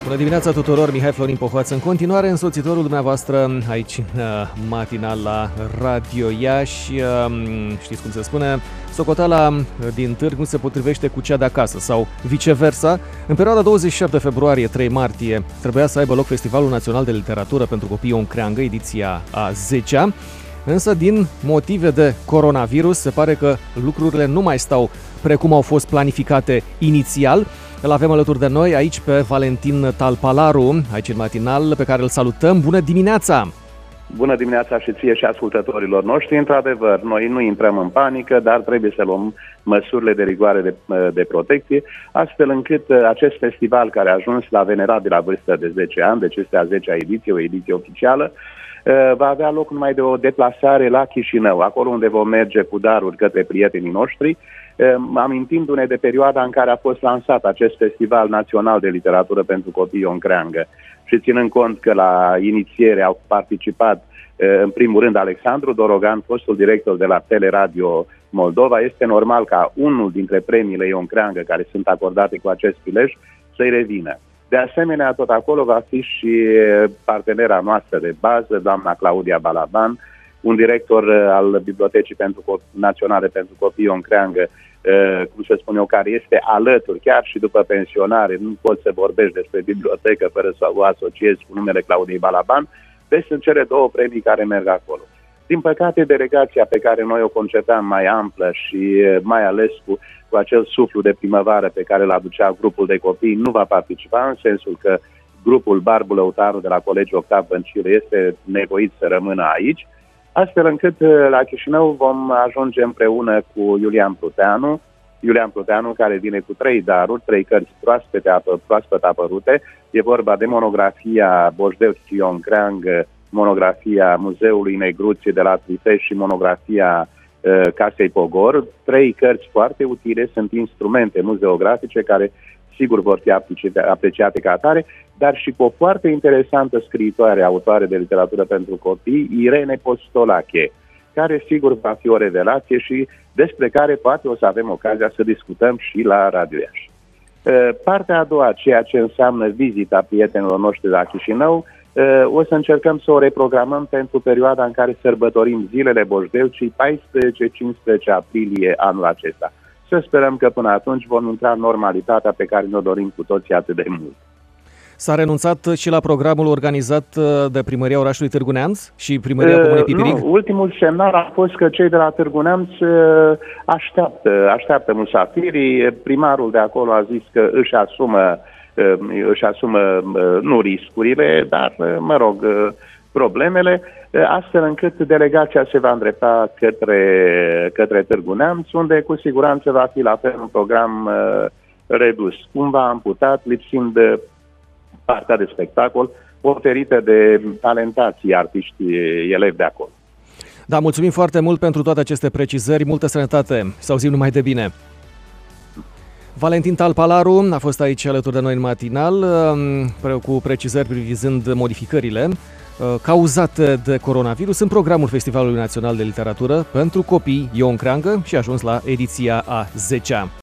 Bună dimineața tuturor, Mihai Florin Pohoață în continuare, însoțitorul dumneavoastră aici matinal la Radio Iași. Știți cum se spune, socoteala din târg nu se potrivește cu cea de acasă sau viceversa. În perioada 27 februarie-3 martie trebuia să aibă loc Festivalul Național de Literatură pentru Copii Ion Creangă, ediția a 10-a. Însă, din motive de coronavirus, se pare că lucrurile nu mai stau precum au fost planificate inițial. Îl avem alături de noi aici pe Valentin Talpalaru, aici în matinal, pe care îl salutăm. Bună dimineața! Bună dimineața și ție și ascultătorilor noștri. Într-adevăr, noi nu intrăm în panică, dar trebuie să luăm măsurile de rigoare de protecție, astfel încât acest festival care a ajuns la venerabilă vârstă de 10 ani, deci este a 10-a ediție, o ediție oficială, va avea loc numai de o deplasare la Chișinău, acolo unde vom merge cu daruri către prietenii noștri, amintindu-ne de perioada în care a fost lansat acest Festival Național de Literatură pentru Copii Ion Creangă. Și ținând cont că la inițiere au participat în primul rând Alexandru Dorogan, fostul director de la Teleradio Moldova, este normal ca unul dintre premiile Ion Creangă care sunt acordate cu acest prilej să-i revină. De asemenea, tot acolo va fi și partenera noastră de bază, doamna Claudia Balaban, un director al Bibliotecii Naționale pentru Copii Ion Creangă, cum să spun eu, care este alături, chiar și după pensionare, nu poți să vorbești despre bibliotecă fără să o asociezi cu numele Claudiei Balaban, deci sunt cele două premii care merg acolo. Din păcate, delegația pe care noi o concepeam mai amplă și mai ales cu acel suflu de primăvară pe care îl aducea grupul de copii, nu va participa, în sensul că grupul Barbu Lăutaru de la Colegiul Octav Băncilă este nevoit să rămână aici, astfel încât la Chișinău vom ajunge împreună cu Iulian Pruteanu, care vine cu 3 daruri, 3 cărți proaspăt apărute. E vorba de monografia Boșdeu și Ion Creangă, monografia Muzeului Negruție de la Trifești și monografia Casei Pogor. 3 cărți foarte utile, sunt instrumente muzeografice care sigur vor fi apreciate ca atare, dar și cu o foarte interesantă scriitoare, autoare de literatură pentru copii, Irene Postolache, care sigur va fi o revelație și despre care poate o să avem ocazia să discutăm și la Radio Iași. Partea a doua, ceea ce înseamnă vizita prietenilor noștri la Chișinău, o să încercăm să o reprogramăm pentru perioada în care sărbătorim zilele Boșdeucii, 14-15 aprilie anul acesta. Să sperăm că până atunci vom intra în normalitatea pe care ne-o dorim cu toții atât de mult. S-a renunțat și la programul organizat de Primăria Orașului Târgu Neamț și Primăria Comunei Pipirig? Nu, ultimul semnal a fost că cei de la Târgu Neamț așteaptă musafirii. Primarul de acolo a zis că își asumă nu riscurile, dar, problemele, astfel încât delegația se va îndrepta către Târgu Neamț, unde cu siguranță va fi la fel un program redus, cumva amputat, lipsind partea de spectacol oferită de talentații artiști elevi de acolo. Da, mulțumim foarte mult pentru toate aceste precizări, multă sănătate, să auzim numai de bine. Valentin Talpalaru a fost aici alături de noi în matinal cu precizări privizând modificările cauzate de coronavirus în programul Festivalului Național de Literatură pentru Copii Ion Creangă și a ajuns la ediția a 10-a.